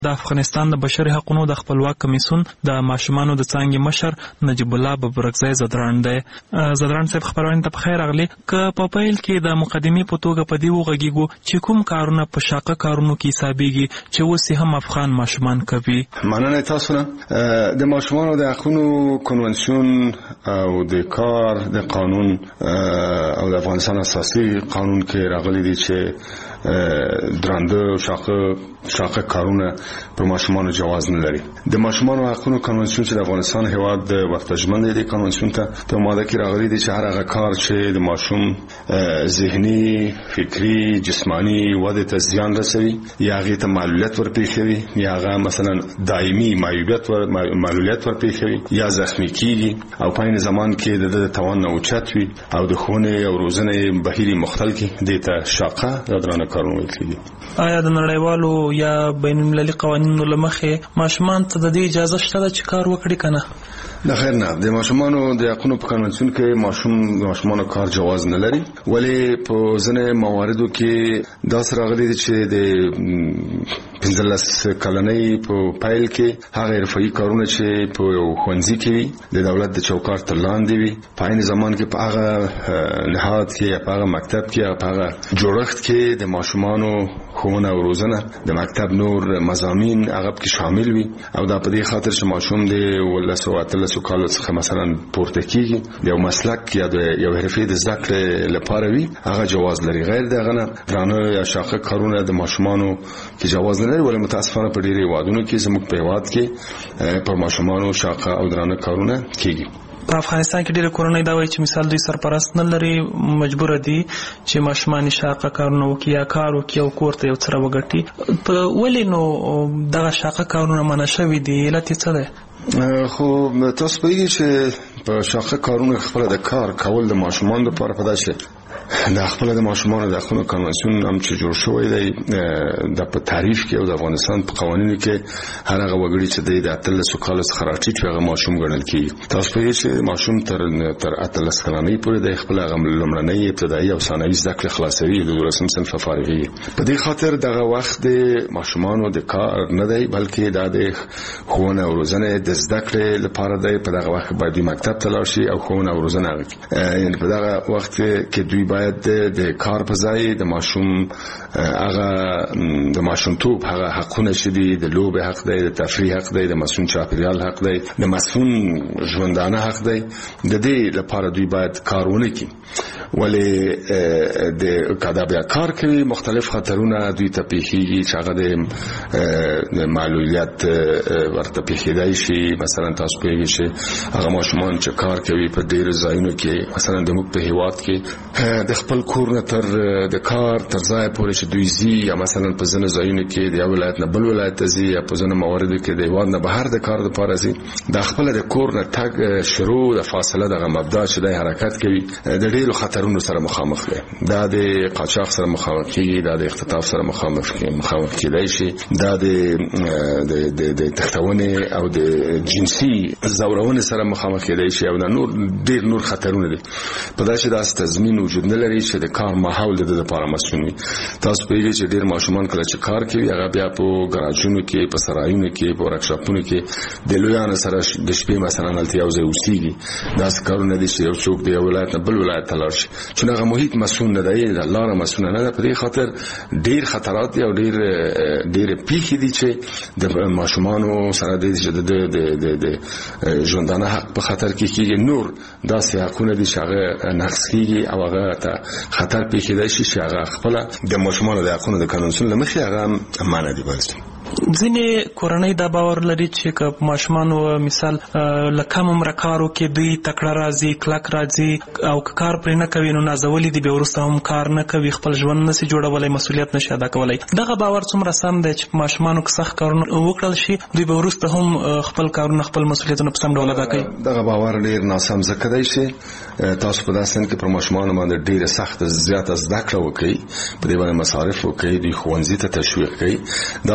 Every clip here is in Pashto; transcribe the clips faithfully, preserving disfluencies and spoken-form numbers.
د افغانستان د بشري حقوقو د خپلواک کمیسیون د ماشومانو د څانګې مشر نجیب الله ببرکزی زدران دی. زدران صاحب خبرونه ته بخیر راغلی. که په پیل کې د مقدمې په توګه په دې وغږیږو چې کوم کارونه په شاقه کارونو کې حسابېږي چې اوس هم افغان ماشومان کوي. مننه تاسو نه. د ماشومانو د حقوقو کنونسیون او د کار د قانون او د افغانستان اساسي قانون کې راغلي دي چې درانده شاقه شاقه کارونه پر ماشومانو جواز نه لري. د ماشومانو حقوقو کنونسیون چې د افغانستان هیواد د ورتجمن دی کنونسیون ته په ماده کې راغلي دي چې هر هغه کار چې د ماشوم ذهني، فکری، جسمانی وده ته زیان رسوي یا هغه ته معلولیت ورپېښوي یا هغه مثلا دایمي معیوبیت ور معلولیت ورپېښوي یا زخمی کیږي او په عین زمان کې د توان نه اوچت وي او د ښوونې او روزنې بهیر مختل کې د ته شاقه د درانه کارونه ویل کېږي. آیا د نړیوالو یا بین المللي قوانینو له مخې ماشومان ته د دې اجازه شته ده چې کار وکړي که نه؟ د خیر نه. د ماشومانو د حقوقو په قانون کې ماشوم د ماشومانو کار جواز نه لري، ولی په ځینې مواردو کې دا سره راغلي دي چې د پنځلس کلنۍ په پیل کې هغه حرفوي کارونه چې په یو ښوونځي کې وي د دولت د چوکاټ تر لاندې وي په عین زمان کې په هغه نهاد کې یا په هغه مکتب کې یا په هغه جوړښت کې د ماشومانو ښوونه او روزنه د مکتب نور مضامین هغه کې شامل وي او دا په دې خاطر چې ماشوم د ولسو اتلسو کالو څخه مثلا پورته کیږي یو مسلک یا د یو حرفې د زده کړې لپاره وي هغه جواز لري. غیر دغه نه درانه یا شاقه کارونه د ماشومانو کې جواز نه لري، ولې متاسفانه په ډېری هیوادونو کې زموږ په هیواد کې پر ماشومانو شاقه او درانه کارونه کیږي. په افغانستان کې ډېر کورنۍ دا وایي چې مثال دوی سرپرست نه لري، مجبور دي چې ماشومان شاقه کارونه وکړي یا کار وکړي او کور ته یو څه راوګټي. په ولې نو دغه شاقه کارونه منع شوي دي؟ علت یې څه دی؟ خو تاسو پوهیږئ چې په شاقه کارونه خپله د کار کول د ماشومانو لپاره په داسې د خپل د ماشومانو د حقوقو کنونسیون هم چې جوړ شوی دی د په تعریف کې او د افغانستان په قوانینو کې هر هغه وګړي چې د اتلسو کالو څخه راټیټ وي هغه ماشوم ګڼل کېږي. تاسو پوهیږئ چې ماشوم تر تر اتلس کلنۍ پورې د خپل هغه لومړنۍ ابتدایي او ثانوي زده کړې خلاصوي د دولسم صنف فارغېږي. په دې خاطر دغه وخت د ماشومانو د کار نه دی بلکې دا د ښوونه او روزنې د زده کړې لپاره دی. په دغه وخت باید دوی مکتب ته لاړ شي او ښوونه او روزنه یعنې په دغه وخت کې دوی باید د کار په ځای د ماشوم هغه د ماشومتوب هغه حقونه چې دي د لوبې حق دی، د تفریح حق دی، د مسئول چاپیریال حق دی، د مسئول ژوندانه حق دی، د دې لپاره دوی باید کار ونه کړي. ولې د کدا بیا کار کوي مختلف خطرونه دوی ته پیښیږي چې هغه د معلولیت ورته پیښیدای شي. مثلا تاسو پوهیږئ چې هغه ماشومان چې کار کوي په ډېرو ځایونو کې مثلا د موږ په هیواد کې د خپل کور نه تر د کار تر ځای پورې چې دوی ځي یا مثلا په ځینو ځایونو کې د یو ولایت نه بل ولایت ته ځي یا په ځینو مواردو کې د هیواد نه بهر د کار لپاره ځي. د خپل د کور نه تګ شروع د فاصله دغه مبدا چې د حرکت کوي د ډېرو خطرونو سره مخامخ دی. دا د قاچاق سره مخامخ کیږي، دا د اختطاف سره مخامخ مخامخ کیدای شي، دا د د د تختونې او د جنسي زورونې سره مخامخ کیدای شي او دا نور ډېر نور خطرونه دي. په داسې داس تضمین وجود نه لري چې د کار ماحول د لپاره مسئول وي. تاسو پوهیږئ چې ډېر ماشومان کله چې کار کوي هغه بیا په ګراجونو کې، په سرایونو کې، په ورکشاپونو کې د لویانو سره د شپې مثلا هلته یو ځای اوسېږي. داسې کارونه دي چې یو څوک د یو ولایت نه بل ولایت ته لاړ شي چې هغه محیط مسئول نه دی، د لاره مسئول نه ده. په دې خاطر ډېر خطرات دي او ډېر ډېر پیښې دي چې د ماشومانو سره د د ژوندانه حق په خطر کې کېږي. نور داسې حقونه دي چې هغه نقض کېږي او هغه ته خطر پیښیدای شي چې هغه خپل د ماشومانو د حقوقو د کنونسیون له مخې هغه معنی دی. بس ځینې کورنۍ دا باور لري چې که ماشومانو مثال له کم عمره کار وکړي دوی تکړه راځي، کلک راځي او که کار پرې نه کوي نو نازولي دي، بیا وروسته هم کار نه کوي، خپل ژوند نشي جوړولی، مسؤلیت نشي ادا کولی. دغه باور څومره سم دی چې ماشومانو که سخت کارونه وکړل شي دوی به وروسته هم خپل کارونه خپل مسؤلیتونه په سم ډول ادا کوي؟ دغه باور ډېر ناسم ځکه دی چې تاسو په داسې کې پر ماشومانو باندې ډېره سخته زیاته زده کړه وکړئ، په دې باندې مصارف وکړئ، دوی ښوونځي ته تشویق کړئ. داسې څه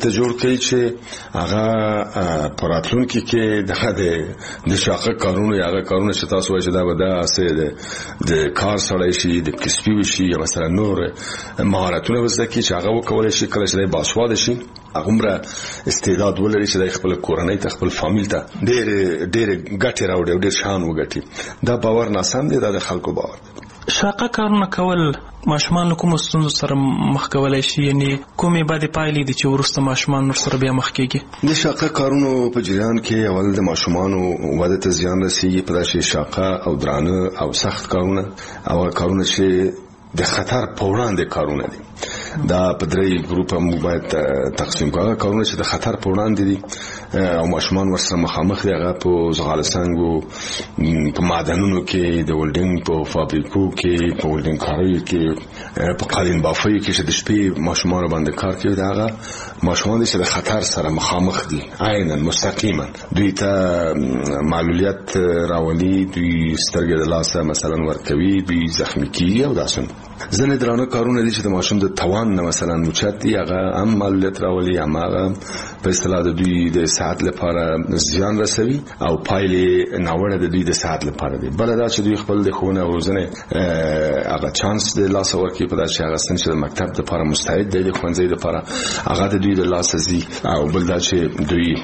ته جوړ کړي چې هغه پراتلونکي کې دغه د شاقه کارونه هغه کارونه چې تاسو وایي چې دا به دا اسه د کار سره شي د کسبي شي یا مثلا نور مهارتونه وزده کی چې هغه وکولای شي کله چې باسواده شي هغه استعداد ولري چې د خپل کورنۍ ته خپل فامیل ته ډېر ډېر ګټه راوړي او ډېر شان وګټي. دا باور ناسم دی، دا د خلکو باور. شاقه کارونه کول ماشومان له کوم ستونزو سره مخ کولای شي، یعنی کومې بعد پایلې دي چې ورسته ماشومان ور سره بیا مخ کېږي؟ د شاقه کارونو په جریان کې اول د ماشومانو وده ته زیان رسیږي په داسې شاقه او درانه او سخت کارونه او کارونه چې د خطر په وړاندې کارونه دي. دا په درې ګروپه موږ باید تقسیم کړو. کارونه چې د خطر په وړاندې دي او ماشومان ورسره مخامخ دي، هغه په زغال سنگو، په معدنونو کې، د ولډینګ په فابریکو کې، په ولډینګ کاریو کې، په قالین بافیو کې چې د شپې ماشومان باندې کار کوي. دا هغه ماشومان دي چې د خطر سره مخامخ دي، عیناً مستقیما دوی ته معلولیت راولي، دوی سترګې د لاسه مثلا ورکوي، دوی زخمی کیږي او داسې. ځینې درانه کارونه دي چې د ماشوم د توان نه مثلا اوچت دي، هغه هم معلولیت راولي، هم هغه په اصطلاح د دوی د صحت لپاره زیان رسوي او پایلې ناوړه د دوی د صحت لپاره دي. بل دا چې دوی خپل د ښوونې او روزنې هغه چانس د لاسه ورکوي په داسې هغه سن چې د مکتب لپاره مستعد دی، د ښوونځي لپاره هغه د دوی د لاسه ځي. او بل دا چې دوی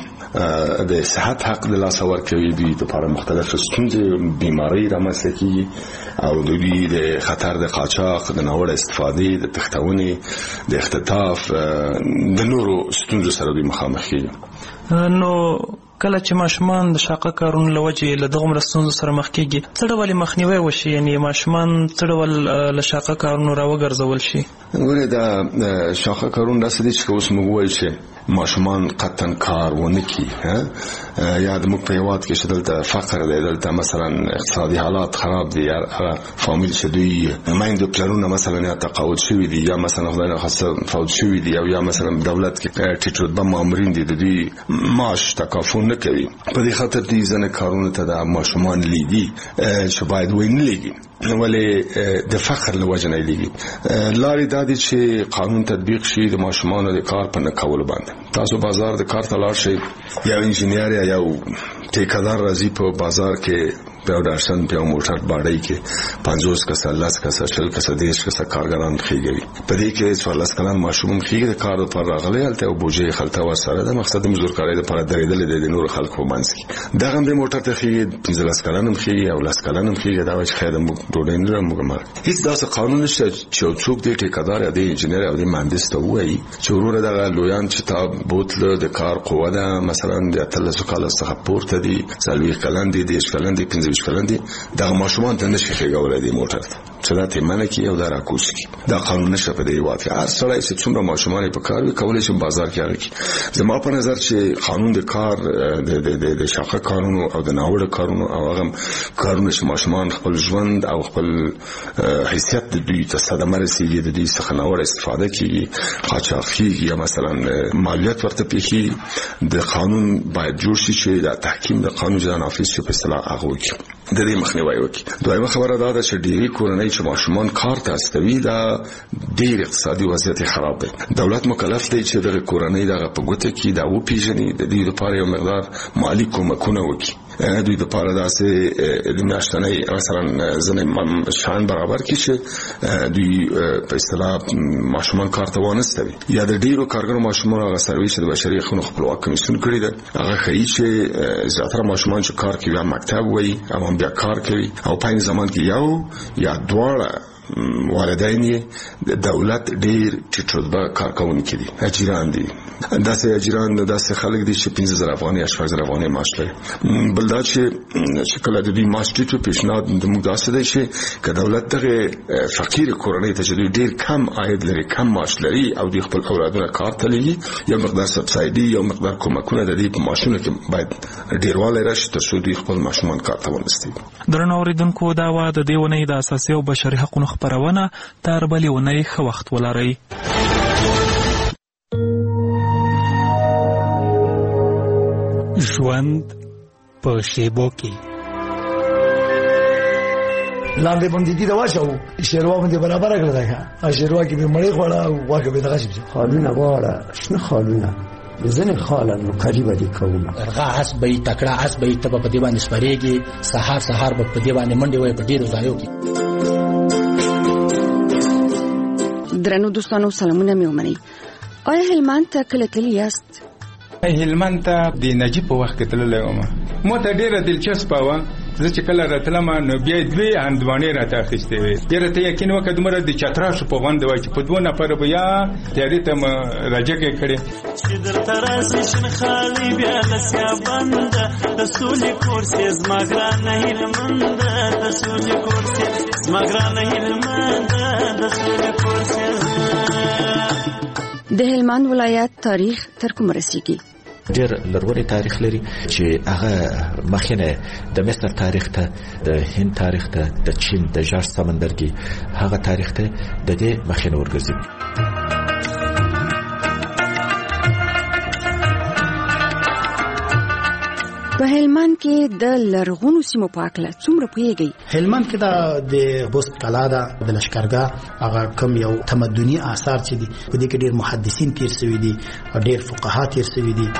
د صحت حق د لاسه ورکوي، دوی لپاره مختلف ستونزې بیماری رامنځته کیږي او دوی د خطر د قاچاق، د ناوړه استفادې، د تښتونې، د اختطاف، د نورو ستونزو سره دوی مخامخ کیږي. نو کله چې ماشومان د شاقه کارونو له وجې له دغو ستونزو سره مخ کېږي، څه ډول مخنیوی وشي؟ یعنی ماشومان څه ډول له شاقه کارونو راوګرځول شي؟ ګوره دا شاقه کارونه داسې دي چې اوس موږ وایو چې ماشومان قطعا کار ونه کړي، یا د موږ په هېواد کې چې دلته فقر دی، دلته مثلا اقتصادي حالات خراب دي، یا هغه فامیل چې دوی میندو پلرونه مثلا یا تقاعد شوي دي یا مثلا خدای نخواسته فوت شوي دي او یا مثلا دولت کې ټیټ رتبه مامورین دي، د دوی معاش تکافل نه کوي. په دې خاطر دوی ځینې کارونو ته د ماشومان لیږي چې باید ونه لیږي، ولې د فقر له وجې نه لیږي. لارې دا دي چې قانون تطبیق شي د ماشومانو د کار په نه کولو باندې. تاسو بازار د کار ته لاړ شئ، یو انجینیر یا یو ټیکدار راځي په بازار کې په ډارشن په موټر باندې کې پنځوس کسه، لس کسه، شل کسه، دیش کسه کارګران خېږي. په دې کې څوارلس کلن ماشوم خېږي د کار لپاره راغلی، هلته او بوجي خلته ورسره د مقصد مزدورکارۍ لپاره درېدل د نور خلکو منځ کې. دغه د موټر ته خېږي پنځلس کلن هم خېږي او لس کلن هم خېږي. دا چې خیر موږ ډوډۍ نه موږ مار هیڅ داسې قانون نشته چې څوک دې ټیکدار یا دې انجینر او دې مهندس ته وایي چې وروره دغه لویان چې تا بوتل د کار قوه ده مثلا د اتلس کال څخه پورته دي، څلوېښت کلن دي، دېرش کلن دي، پنځه ویشت کلن دي، دغه ماشومان ته نشي خېږولای دې موټر ته چې دا تیمنه کې او دا راکوس کې. دا قانون نشته په دې هېواد کې. هر سړی چې څومره ماشومان په کار وي کولی شي بازار کې هغه کې. زما په نظر چې قانون د کار د د شاقه کارونو او د ناوړه کارونو او هغه کارونه چې ماشومان خپل ژوند او خپل حیثیت د دوی ته صدمه رسېږي، د دوی څخه ناوړه استفاده کېږي، قاچاق کېږي یا مثلا مالیات ورته پېښېږي، د قانون باید جوړ شي چې د تحکیم د قانون جلا نافذ شي په اصطلاح هغه وکړي، د دې مخنیوی وکړي. دویمه خبره دا ده چې ډېری کورنۍ چې ماشومان کار ته استوي دا ډېر اقتصادي وضعیت خراب دی. دولت مکلف دی چې دغه کورنۍ دغه په ګوته کې دا وپېژني، د دې لپاره یو مقدار مالي کومکونه وکړي، دوی لپاره داسې د میاشتنۍ مثلا ځینې شیان برابر کړي چې دوی په اصطلاح ماشومان کار ته وانستوي. یا د ډېرو کارګرو ماشومان هغه سروي چې د بشري حقوقو خپلواک کمیسیون کړی ده هغه ښیي چې زیاتره ماشومان چې کار کوي یا مکتب وایي او بیا کار کوي او په زمان کې یو یا دواړه والدین یې د دولت ډېر ټیټ رتبه کارکوونکي دي، اجیران دي. داسې اجیران داسې خلک دي چې پنځه زره افغانۍ یا شپږ زره افغانۍ معاش لري. بل دا چې کله د دوی معاش ټیټ وي پیشنهاد زموږ داسې دی چې که دولت دغه فقیر کورنۍ ته چې دوی ډېر کم عاید لري، کم معاش لري او دوی خپل اولادونه کار ته لیږي، یو مقدار سبسایډي، یو مقدار کومکونه د دې په معاشونو کې باید ډېروالی راشي تر څو دوی خپل ماشومان کار ته ورسوي. درنو اورېدونکو، دا وه د دې اونۍ د اساسي او بشري حقونو خپرونه. تر بلې اونۍ ښه وخت ولرئ. ژوند په شیبو کې لاندې باندې دي دا واچو شیروا باندې برابر کړل دا ښه شیروا کې به مړې خوړه او واګه به دغه شي خالونه غواړه شنه خالونه ځنې خاله نوکري به دې کومه درغه اس به تکړه اس به ته په دې باندې سپارېږي سهار سهار به په دې باندې منډې وای په ډېرو ځایو کې. درنو دوستانو سلامونه مې ومنئ. آیا هلمند ته کله تللی یاست؟ هلمند ته د نجیب په وخت کې تللی وم. مو ته ډېره دلچسپه وه. زه چې کله راتلم نو بیا دوی هندوانې راته اخیستې وې. ډېره ته یقین وکړه دومره د چتراشو په غونډه وای چې په دوه نفره به یا تیارې ته م راجګې کړې. چې درته راسي شین خالي بیا لسیا بنده د سولې کورسې زما ګرانه هلمنده د سولې کورسې زما ګرانه هلمنده د سولې کورسې. د هلمند ولایت تاریخ تر کومه رسیږي؟ ډېر لرغونی تاریخ لري چې هغه مخینه د مصر تاریخ ته، د هند تاریخ ته، د چین د ژړ سمندرګي هغه تاریخ ته د دې مخینه ورګرځي. په هلمند کې د لرغونو سیمو په اړه څومره پوهیږئ؟ هلمند کې دا د بست کلا ده، د لشکرګاه هغه کم یو تمدني آثار چې دي په دې کې ډېر محدثین تیر شوي دي او ډېر فقها تیر شوي دي.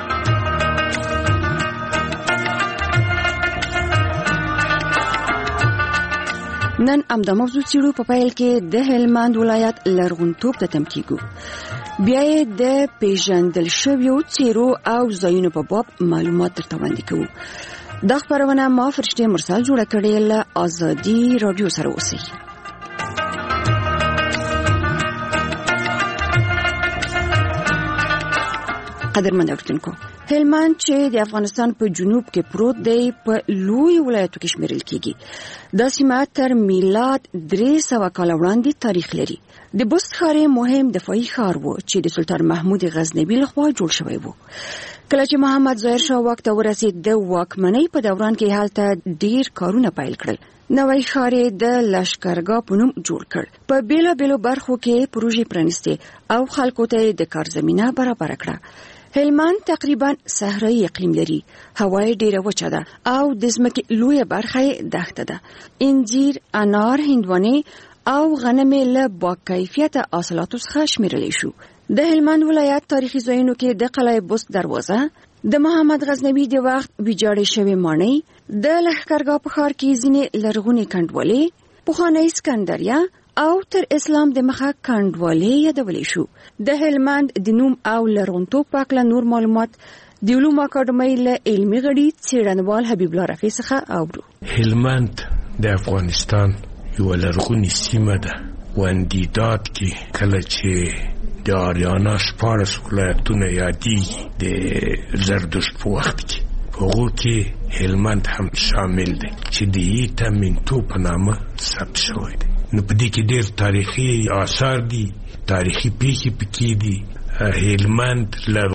نن همدا موضوع څیړو. په پیل کې د هلمند ولایت لرغونتوب ته تم کیږو، بیا یې د پیژندل شویو څیرو او ځایونو په باب معلومات درته وړاندې کوو. دا خپرونه ما فرشته مرسل جوړه کړې له ازادي رادیو سره اوسئ. قدرمن اورېدونکو، هلمند چې د افغانستان په جنوب کې پروت دی په لوی ولایتو کې شمیرل کیږي. دا سیمه تر میلاد درې سوه کاله وړاندې تاریخ لري. د بست ښار مهم دفاعي ښار و چې د سلطان محمود غزنوي لخوا جوړ شوی و. کله چې محمد ظاهر شاه واک ته ورسید، د واکمنۍ په دوران کې هلته ډیر کارونه پیل کړل. نوی ښار د لشکرګاه په نوم جوړ کړ. په بیلو بیلو برخو کې پروژې پرانیستې او خلکو ته د کار زمینه برابر کړه. هلمند تقریبا صحرایي اقلیم لري، هوا یې ډیره وچه ده او د ځمکې لویه برخه یې دښته ده. انجیر، انار، هندوانې او غنم له با کیفیته حاصلاتو څخه شمیرلی شو. د هلمند ولایت تاریخي ځایونو کې د قلعه بست دروازه، د محمد غزنوي د وخت ویجاړې شوې ماڼۍ، د لښکرګاه په ښار کې ځینې لرغونې کنډوالې، پخوانی سکندریه او تر اسلام د مخه کنډوالې یادولې شو. د هلمند د نوم او لرغونتوب په اړه نور معلومات د علومو اکاډمۍ له علمي غړي څېړنوال حبیب الله رفیع څخه اورو. هلمند د افغانستان یو لرغونی سیمه ده. وندیداد کې کله چې د آریانا شپاړس ولایتونه یادېږي د زردشت په وخت کې، په هغو کې هلمند هم شامل دی چې د ایتا منتو په نامه ثبت شوی دی. نو په دې کې ډېر تاریخي آثار دي، تاریخي پیښې پکې دي. هلمند